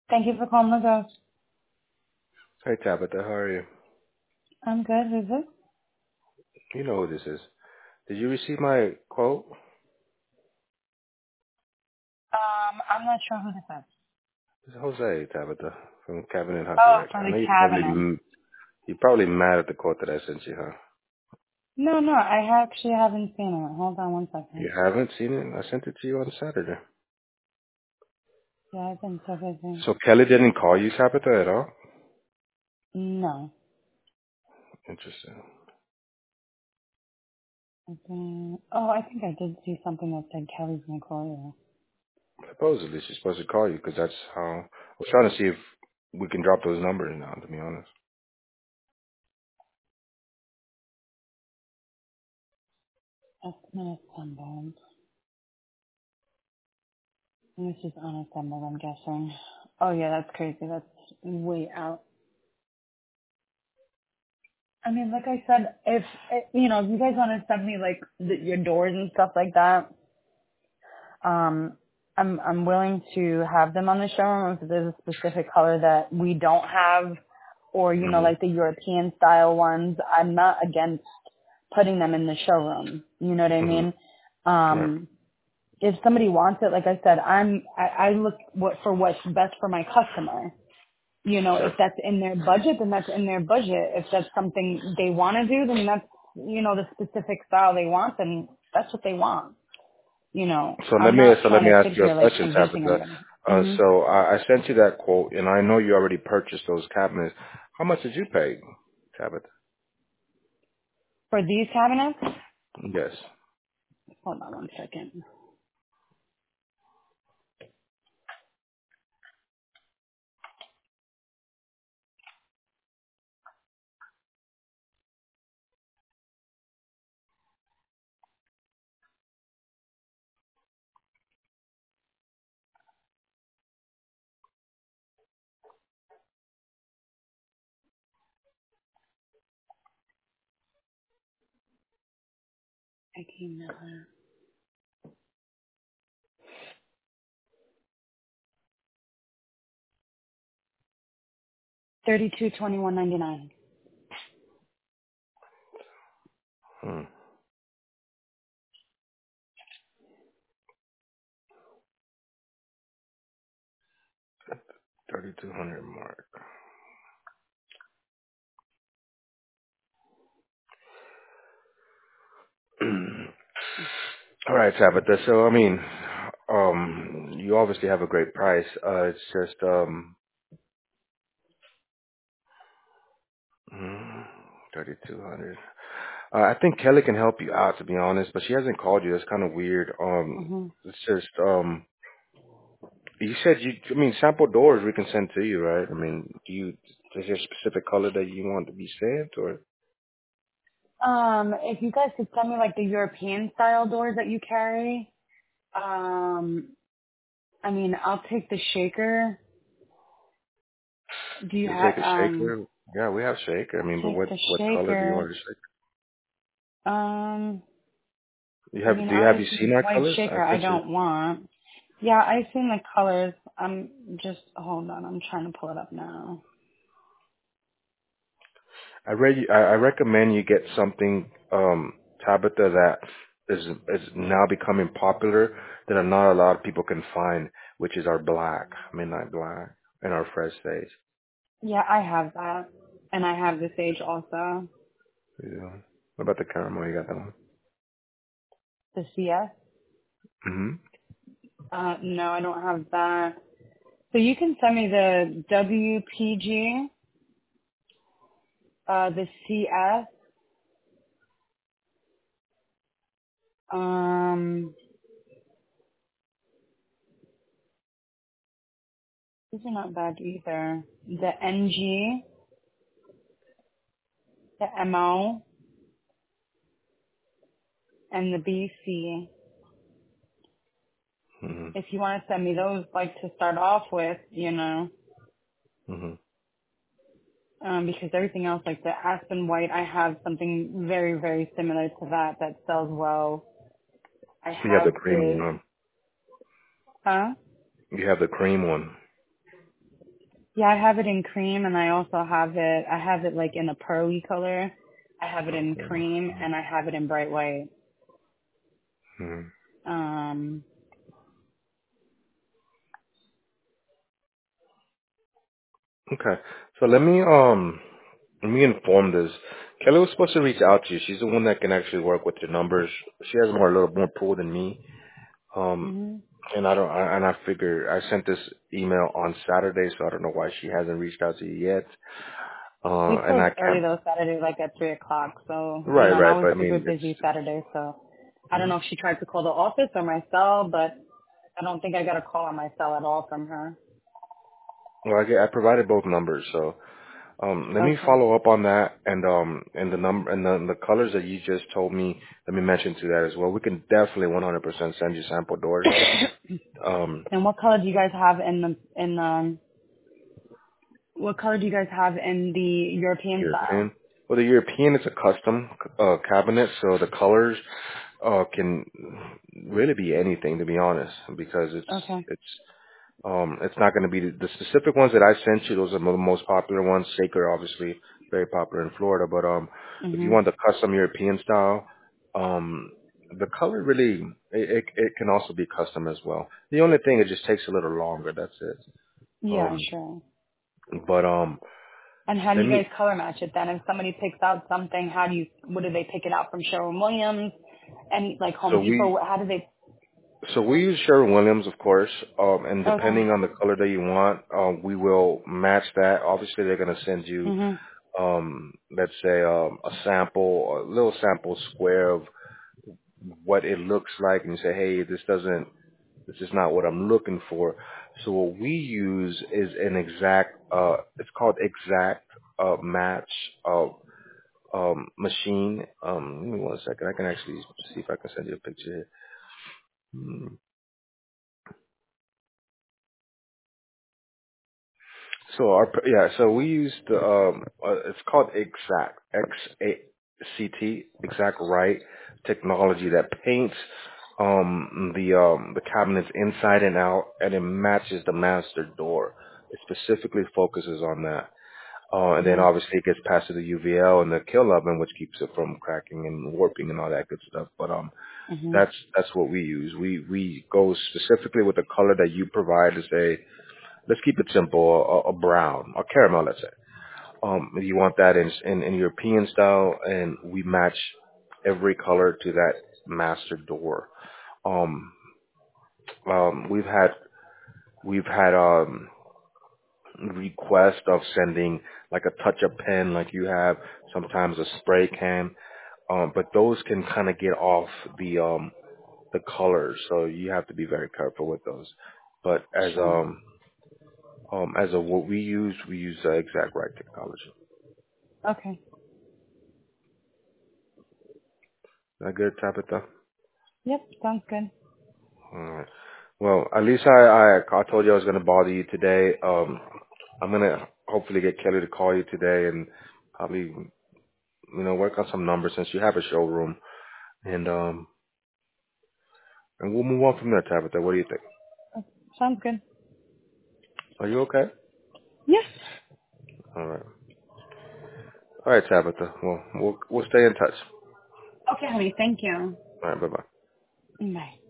Thank you for calling the ghost. Hey Tabitha, how are you? I'm good. Who's this? You know who this is. Did you receive my quote? I'm not sure who this is. This is Jose, Tabitha, from Cabinet Hunter Oh, Rec. for I the know cabinet. you're probably mad at the quote that I sent you, huh? No, I actually haven't seen it. Hold on one second. You haven't seen it? I sent it to you on Saturday. Yeah, I've been so busy. So Kelly didn't call you, Tabitha, at all? No. Interesting. Okay. Oh, I think I did see something that said Kelly's gonna call you. Supposedly she's supposed to call you because that's how I was trying to see if we can drop those numbers now, to be honest. Estimate assembled. This is unassembled, I'm guessing. Oh yeah, that's crazy. That's way out. I mean, like I said, if if you guys want to send me like your doors and stuff like that, Um, I'm willing to have them on the showroom if there's a specific color that we don't have, or Hmm. like the European style ones. I'm not against putting them in the showroom. You know what I Hmm. mean? Right. If somebody wants it, like I said, I look for what's best for my customer. If Sure. that's in their budget, then that's in their budget. If that's something they want to do, then that's the specific style they want, then that's what they want. I'm not So let trying me to ask sit you a here like question, convincing Tabitha. anybody. Hmm. So I sent you that quote, and I know you already purchased those cabinets. How much did you pay, Tabitha? For these cabinets, Yes. hold on one second. $3221.99. Hmm. 3,200 mark. All right, Tabitha. So I mean, you obviously have a great price. It's just 3,200. I think Kelly can help you out, to be honest, but she hasn't called you. That's kind of weird. Hmm. It's just you said I mean, sample doors we can send to you, right? I mean, is there a specific color that you want to be sent, or If you guys could send me like the European style doors that you carry, I mean, I'll take the shaker. Do you you'll have, take a shaker? Yeah, we have shaker. I I'll mean, but take what the what color do you shaker. want to shaker? I mean, Have you obviously seen the our white colors? I shaker I sent you. don't want. Yeah, I've seen the colors. Hold on, I'm trying to pull it up now. I recommend you get something, Tabitha, that is now becoming popular that not a lot of people can find, which is our black, midnight black, and our fresh stage. Yeah, I have that. And I have the sage also. Yeah. What about the caramel? You got that one? The CS? Mm-hmm. No, I don't have that. So you can send me the WPG, the CS. These are not bad either. The NG, the MO, and the BC. If Mm-hmm. you want to send me those, like to start off with, Mm-hmm. because everything else, like the Aspen White, I have something very, very similar to that sells well. I You have the have cream the, one. huh? You have the cream one. Yeah, I have it in cream, and I also have it like in a pearly color. I have it in Okay. cream, and I have it in bright white. Hmm. Um, Okay. So let me inform this. Kelly was supposed to reach out to you. She's the one that can actually work with your numbers. She has a little more pull than me. Um, hmm and I figure I sent this email on Saturday, so I don't know why she hasn't reached out to you yet. We And close I early can't. though Saturday, like at 3 o'clock. So Right, and right. I was But I super mean, busy it's. Saturday. So I don't Mhm. know if she tried to call the office or my cell, but I don't think I got a call on my cell at all from her. Well, I provided both numbers, so let me Okay. follow up on that, and the number and the colors that you just told me. Let me mention to that as well. We can definitely 100% send you sample doors. Um, And what color do you guys have what color do you guys have in the European style? European. Well, the European is a custom cabinet, so the colors can really be anything, to be honest, because Okay. it's not going to be the specific ones that I sent you. Those are the most popular ones. Sacred, obviously, very popular in Florida. But if you Mhm. want the custom European style, um, the color really it can also be custom as well. The only thing, it just takes a little longer. That's it. Yeah, Um, sure. but And how do let you guys me. color match it then? If somebody picks out something, what do they pick it out from Sherwin-Williams and like Home So we Depot? How do they? So we use Sherwin-Williams, of course, and Okay. depending on the color that you want, we will match that. Obviously, they're going to send you, Mhm. let's say, a sample, a little sample square of what it looks like, and you say, hey, this is not what I'm looking for. So what we use is an exact, it's called exact match machine. Give me one second. I can actually see if I can send you a picture here. Hmm. So we use it's called Exact, X-A-C-T, Exact Right technology that paints the cabinets inside and out, and it matches the master door. It specifically focuses on that. And then Mhm. obviously it gets passed to the UVL and the kill oven, which keeps it from cracking and warping and all that good stuff. But Mhm. that's what we use. We go specifically with the color that you provide to say, let's keep it simple, a brown, a caramel, let's say. If you want that in European style, and we match every color to that master door. Um, we've had request of sending like a touch-up pen, like you have, sometimes a spray can, but those can kind of get off the colors, so you have to be very careful with those. But Sure. as a what we use Exact Right technology. Okay. Is that good, Tabitha? Yep. Sounds good. All right. Well, at least I told you I was gonna bother you today. I'm gonna hopefully get Kelly to call you today and probably work on some numbers since you have a showroom, and and we'll move on from there, Tabitha. What do you think? Sounds good. Are you okay? Yes. All right. All right, Tabitha. Well, we'll stay in touch. Okay, honey. Thank you. All right. Bye bye. Bye.